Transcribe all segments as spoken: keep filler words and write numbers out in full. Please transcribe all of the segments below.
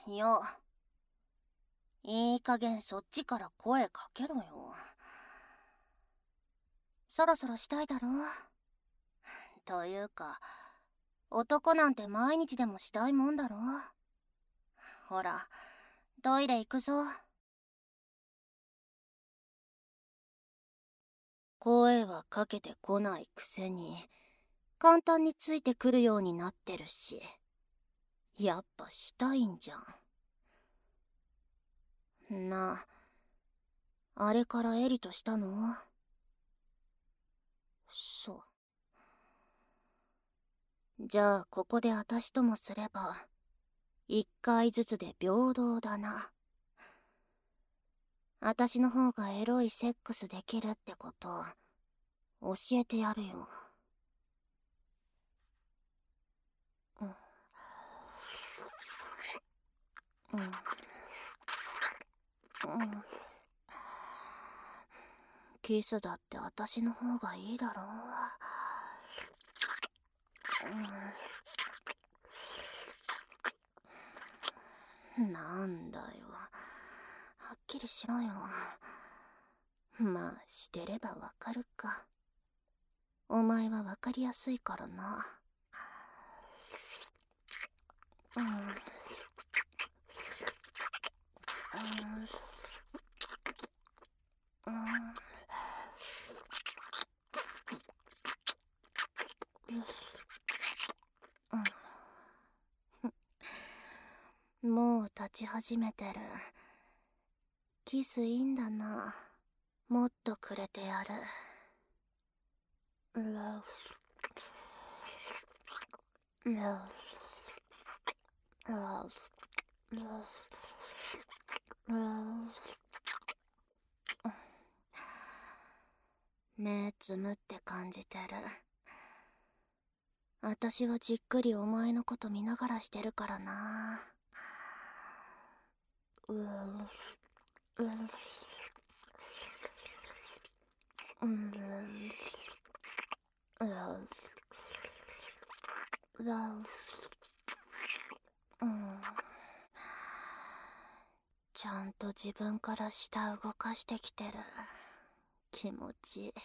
よ、いい加減そっちから声かけろよ。そろそろしたいだろ。というか、男なんて毎日でもしたいもんだろ。ほら、トイレ行くぞ。声はかけてこないくせに、簡単についてくるようになってるし、やっぱしたいんじゃん。なあ、あれからエリとしたの？そう。じゃあここで私ともすれば、一回ずつで平等だな。私の方がエロいセックスできるってこと、教えてやるよ。うん。うん。うん。キスだって私の方がいいだろう。うん、なんだよ。はっきりしろよ。まあ、してればわかるか。お前はわかりやすいからな。うん。うん。うん。もう立ち始めてる。キスいいんだな。もっとくれてやる。ラブラブラブラブラブ。目つむって感じてる。私はじっくりお前のこと見ながらしてるからな。うううううん。ちゃんと自分から舌動かしてきてる。気持ちいい。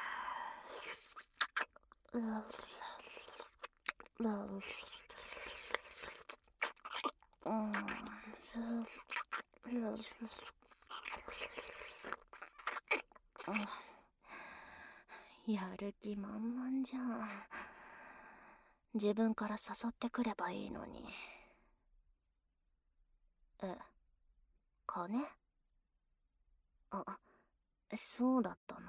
やる気満々じゃん。自分から誘ってくればいいのに。え、金？あ、そうだったな。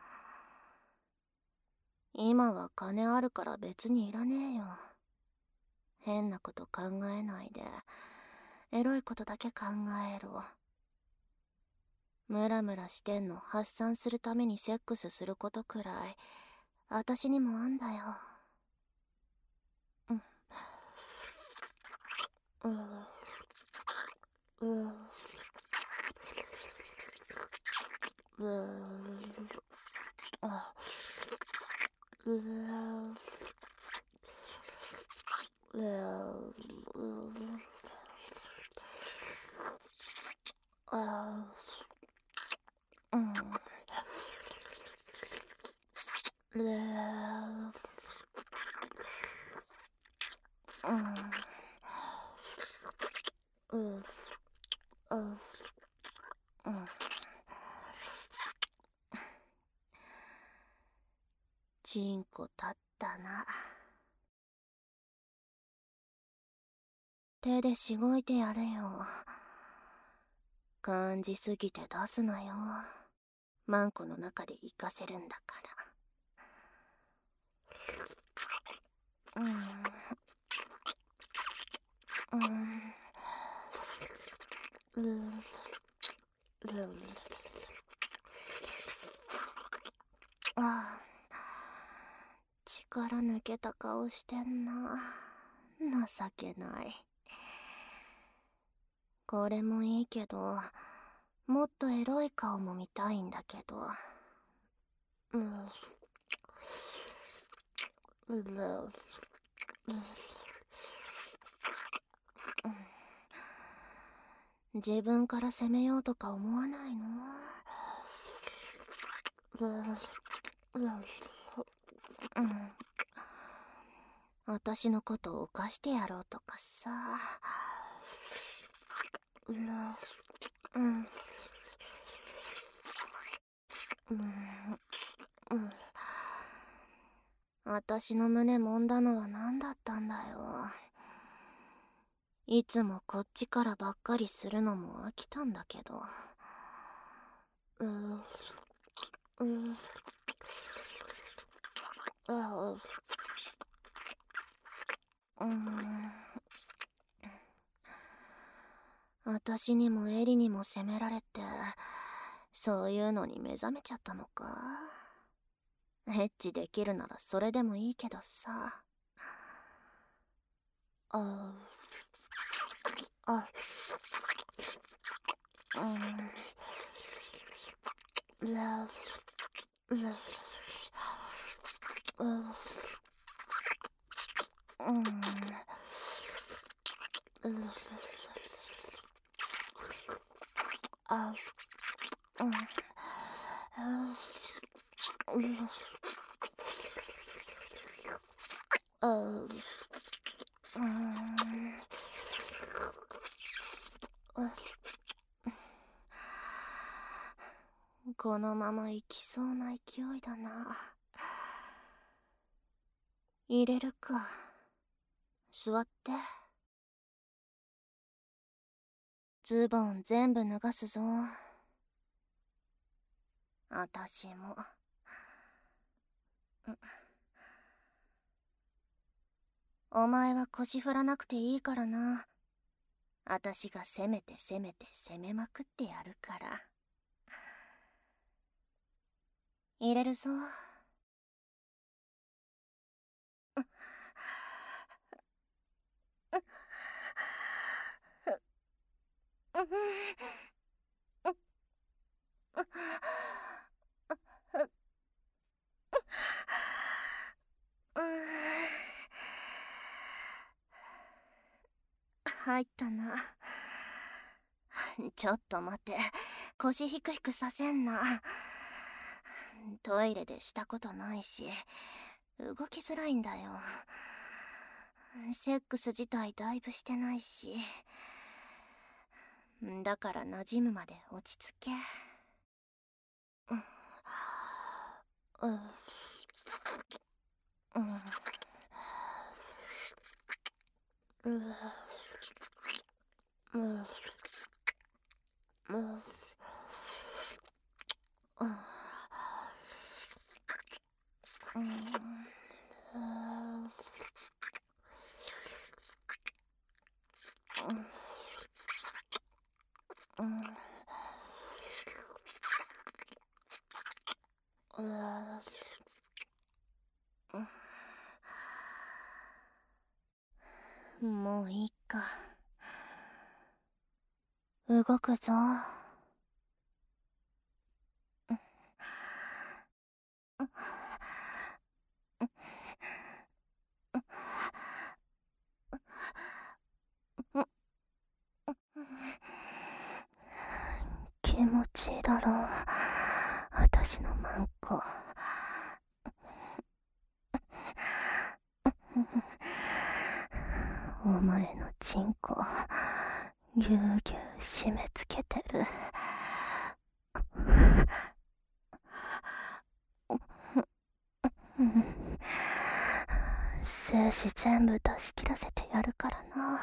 今は金あるから別にいらねえよ。変なこと考えないで、エロいことだけ考えろ。ムラムラしてんの発散するためにセックスすることくらい、私にもあんだよ。うん。ううううあううあうんうんうんチンコ立ったな。手でしごいてやれよ。感じすぎて出すなよ。マンコの中で活かせるんだから。うん。うん。うううああ。力抜けた顔してんな。情けない。これもいいけど、もっとエロい顔も見たいんだけど。うん。うう自分から責めようとか思わないの？うん。私のことを犯してやろうとかさ。うん。うん。うん。私の胸揉んだのは何だったんだよ。いつもこっちからばっかりするのも飽きたんだけど。うーうーあうーん。私にもエリにも責められて、そういうのに目覚めちゃったのか。エッチできるならそれでもいいけどさ。ああ、うん。ラフ、ラフ、うん。うん。あ、うん。あ、うん。このまま行きそうな勢いだな。入れるか。座って。ズボン全部脱がすぞ。あたしも。お前は腰振らなくていいからな。あたしが攻めて攻めて攻めまくってやるから。入れるぞ。入ったな。ちょっと待って、腰ひくひくさせんな。トイレでしたことないし、動きづらいんだよ。セックス自体だいぶしてないし。だから馴染むまで落ち着け。うん。うん。うん。うん。うん。うん。うん。うん。もういいか。動くぞ。気持ちいいだろう。私のマンコ。お前のチンコぎゅうぎゅう締め付けてる。精子全部出し切らせてやるからな。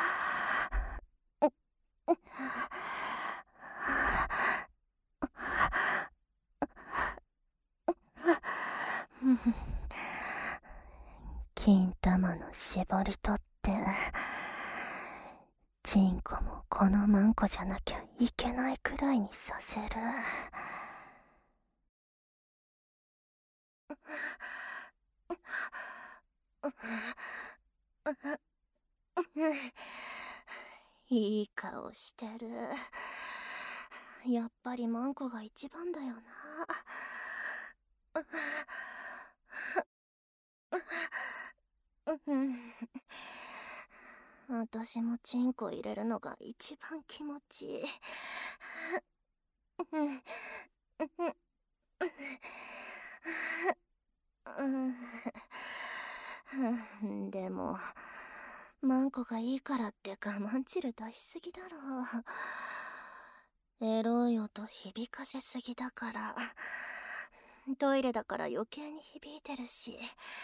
金玉の絞り取ってチンコもこのマンコじゃなきゃいけないくらいにさせる。いい顔してる。やっぱりマンコが一番だよな。 私もチンコ入れるのが一番気持ちいい。でも、マンコがいいからって我慢汁出しすぎだろう。エロい音響かせすぎだから。トイレだから余計に響いてるし。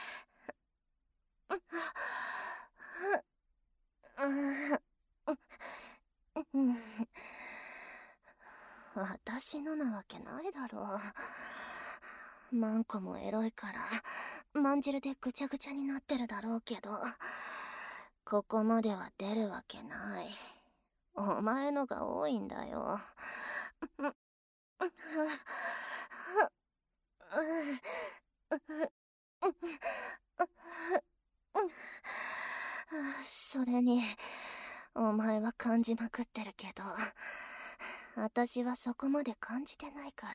私のなわけないだろう。マンコもエロいからまんじるでぐちゃぐちゃになってるだろうけど、ここまでは出るわけない。お前のが多いんだよ。それにお前は感じまくってるけど、私はそこまで感じてないから。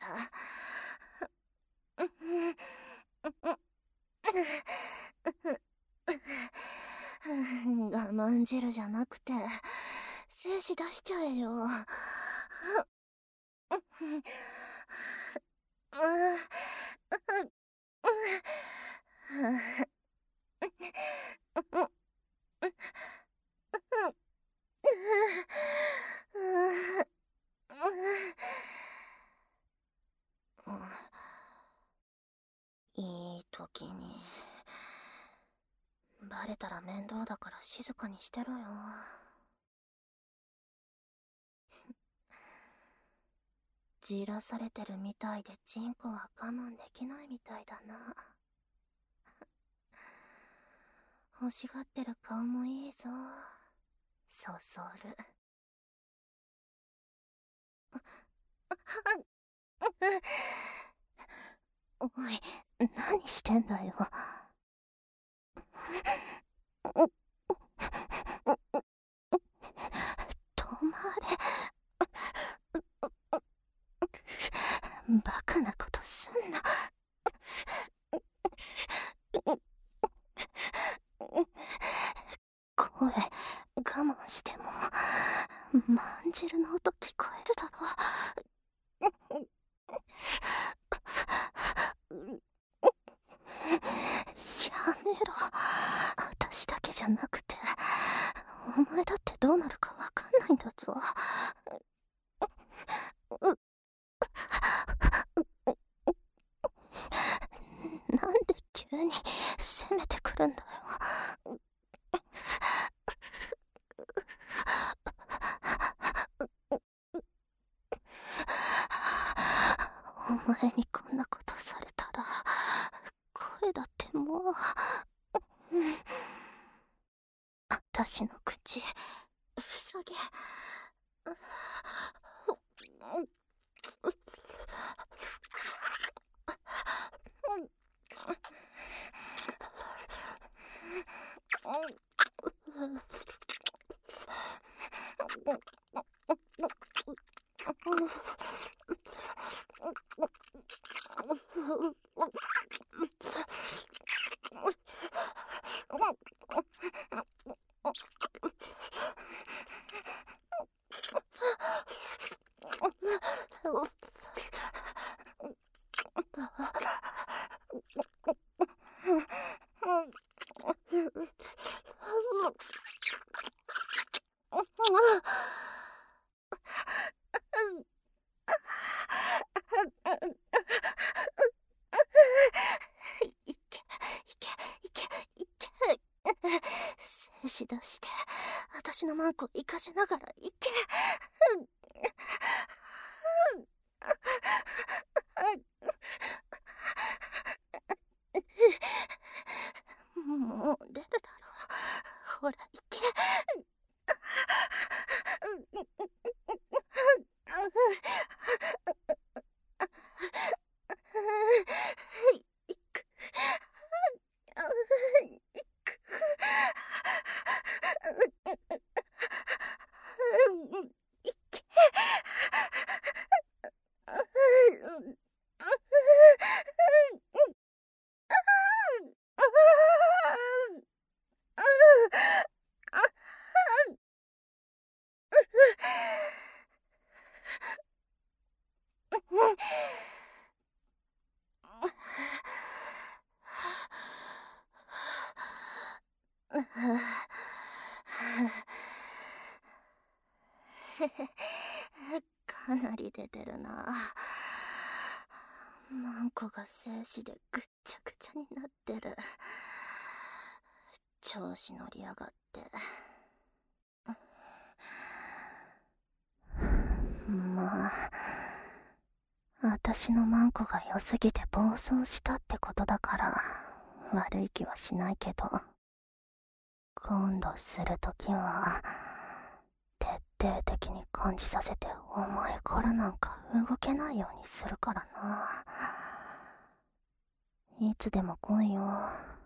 我慢汁じゃなくて精子出しちゃえよ。いい時に。バレたら面倒だから静かにしてろよ。じらされてるみたいでチンコは我慢できないみたいだな。欲しがってる顔もいいぞ。そそる。おい、何してんだよ。止まれ。バカなことすんな。声我慢してもまんじるの音聞こえるだろ。やめろ。私だけじゃなくてお前だってどうなるかわかんないんだぞ。なんで急に攻めてくるんだよ。お前にこんなことされたら声だってもう。私の口塞げ。精子出して私のマンコ行かせながら行け。もう出るだろう。ほら行け。 かなり出てるな。マンコが精子でぐっちゃぐちゃになってる。調子乗りやがって。まあ、私のマンコが良すぎて暴走したってことだから悪い気はしないけど、今度するときは徹底的に感じさせてお前からなんか動けないようにするからな。いつでも来いよ。